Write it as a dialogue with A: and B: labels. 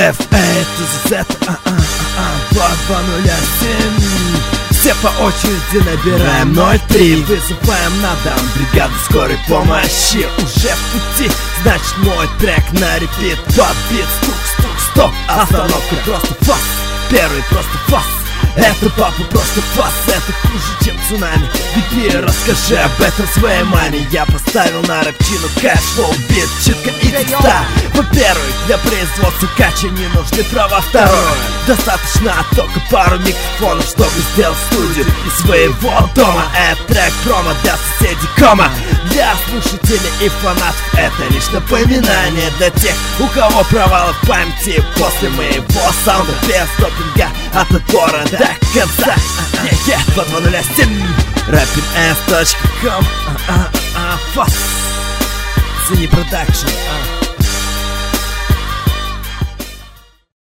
A: F, A, to Z, 2207. Все по очереди набираем 03. Вызываем на дом бригаду скорой помощи. Уже в пути, значит мой трек на репит. Подбит, стук, стук, стоп, остановка, просто фас. Первый просто фас. Это папа просто фас, это хуже, чем цунами. Беги, расскажи об этом своей маме. Я поставил на рэпчину кэшфлоу бит, читка и текста. Во-первых, для производства кача не нужны права. Второе, достаточно только пару микрофонов, чтобы сделать студию из своего дома. Это трек промо для соседей, кома. Для слушателей и фанатов это лишь напоминание для тех, у кого провалы в памяти после моего саунда без допинга от отбора до конца. 2207 rappingS.com. Фас Цени продакшн.